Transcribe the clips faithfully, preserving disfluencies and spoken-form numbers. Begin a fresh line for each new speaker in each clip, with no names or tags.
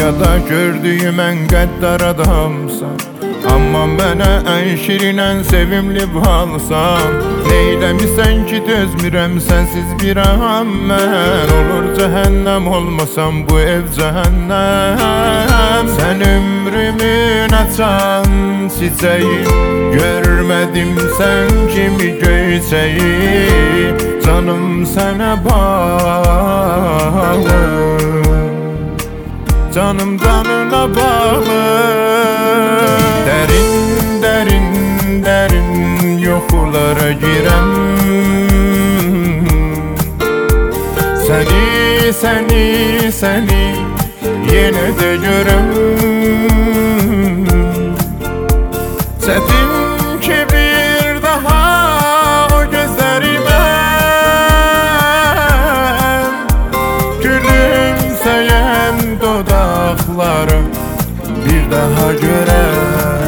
Dünyada gördüğüm en qəddar adamsan, amma mənə ən şirin, ən sevimli balsan. Neyləmisən ki dözmürəm sənsiz bir an mən? Olur cəhənnəm olmasam bu ev cəhənnəm. Sən ömrümün açan çiçeği, görmədim sən kimi göyçeği. Canım sənə bağlı, canım canına bağlı. Derin derin derin yoxulara girəm, Səni, səni, səni yenə də görəm. Çətin ki bir daha o gözlərimə gülümsəyən dodaqları bir daha görəm.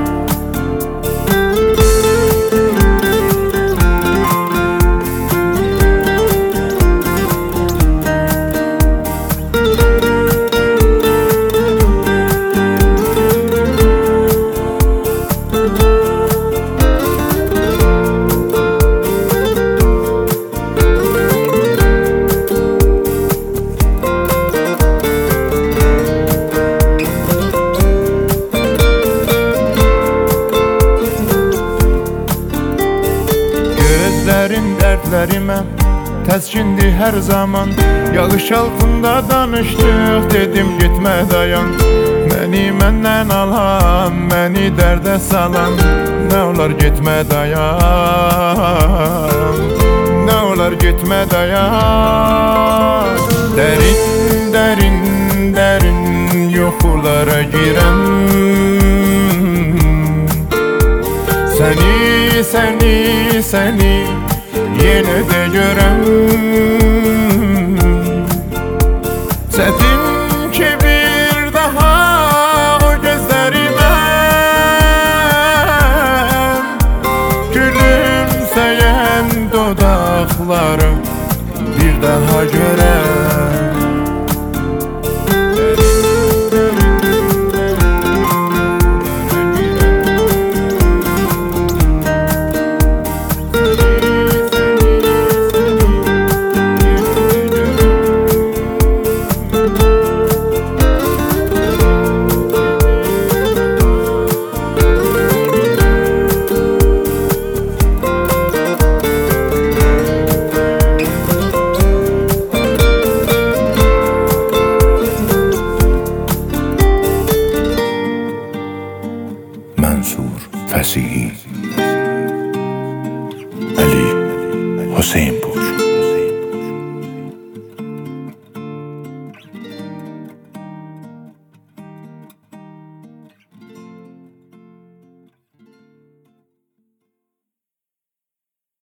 Gözlərin dərdlərimə təskindir hər zaman. Yağış altında danışdıq, dedim getmə dayan. Məni məndən alan, məni dərdə salan. Nə olar getmə dayan, nə olar getmə dayan. Dərin, dərin, dərin yoxulara girəm, Səni, səni, səni yenə də görəm. Çətin ki bir daha o gözlərimə gülümsəyən dodaqları bir daha görəm.
Mənsur Fəsihi, Əli Hüseyn.